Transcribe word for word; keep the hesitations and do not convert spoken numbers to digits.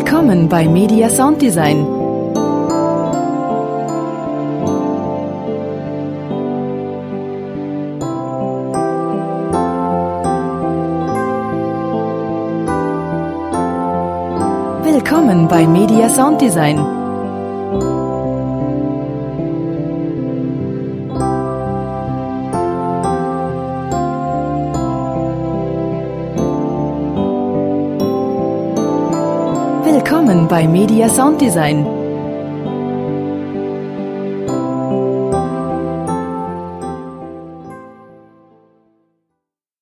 Willkommen bei Media Sound Design. Willkommen bei Media Sound Design. Willkommen bei Media Sound Design.